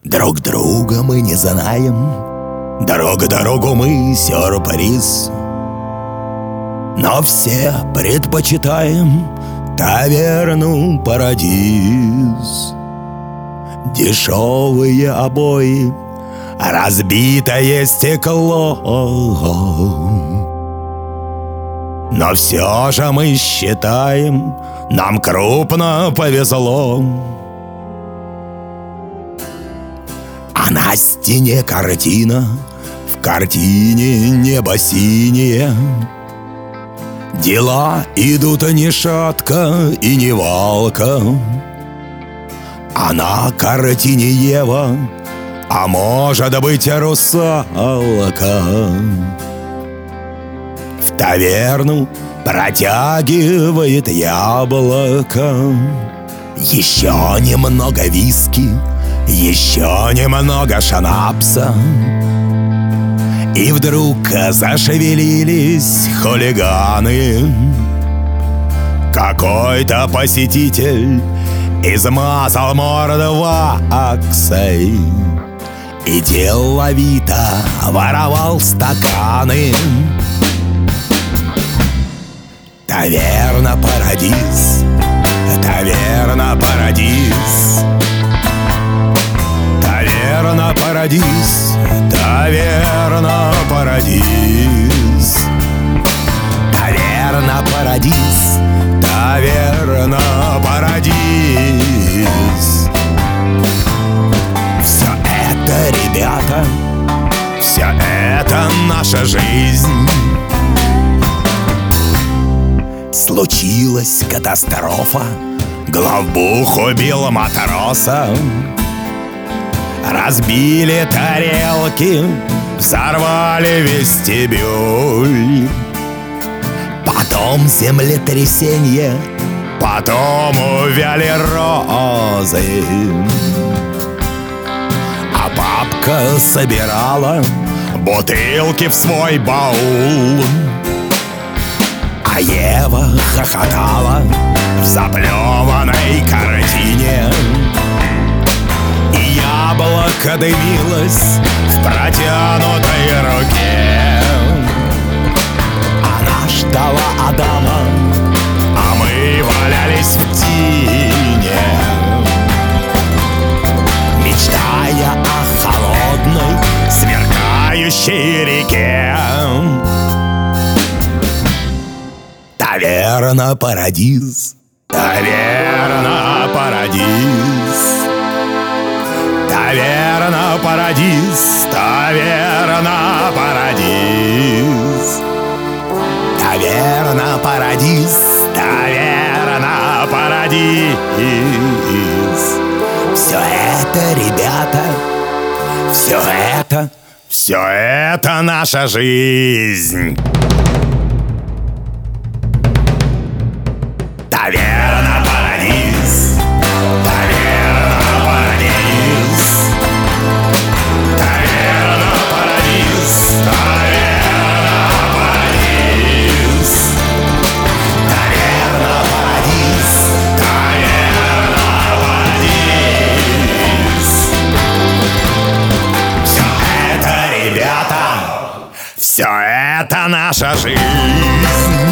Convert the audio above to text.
Друг друга мы не знаем, дорога дорогу мы сюрприз. Но все предпочитаем таверну «Парадиз». Дешевые обои, разбитое стекло, но все же мы считаем, нам крупно повезло. А на стене картина, в картине небо синее. Дела идут ни шатко и ни валко. А на картине Ева, а может быть русалка. В таверну протягивает яблоко. Еще немного виски, еще немного шнапса. И вдруг зашевелились хулиганы. Какой-то посетитель измазал морду ваксой и деловито воровал стаканы. Таверна «Парадиз», таверна «Парадиз», таверна «Парадиз», таверна «Парадиз», таверна «Парадиз», таверна «Парадиз». Все это, ребята, все это наша жизнь. Случилась катастрофа, главбух убил матроса. Разбили тарелки, взорвали вестибюль. Потом землетрясение, потом увяли розы. А бабка собирала бутылки в свой баул. А Ева хохотала в заплеванной картине. И яблоко дымилось в протянутой руке. Она ждала Адама, а мы валялись в тине, мечтая о холодной, сверкающей реке. Таверна «Парадиз», таверна «Парадиз», таверна «Парадиз», таверна «Парадиз», таверна «Парадиз», таверна «Парадиз». Все это, ребята, все это наша жизнь. Таверна «Парадиз», таверна «Парадиз», таверна «Парадиз», таверна «Парадиз», таверна «Парадиз», таверна «Парадиз». Все это, ребята, все это наша жизнь.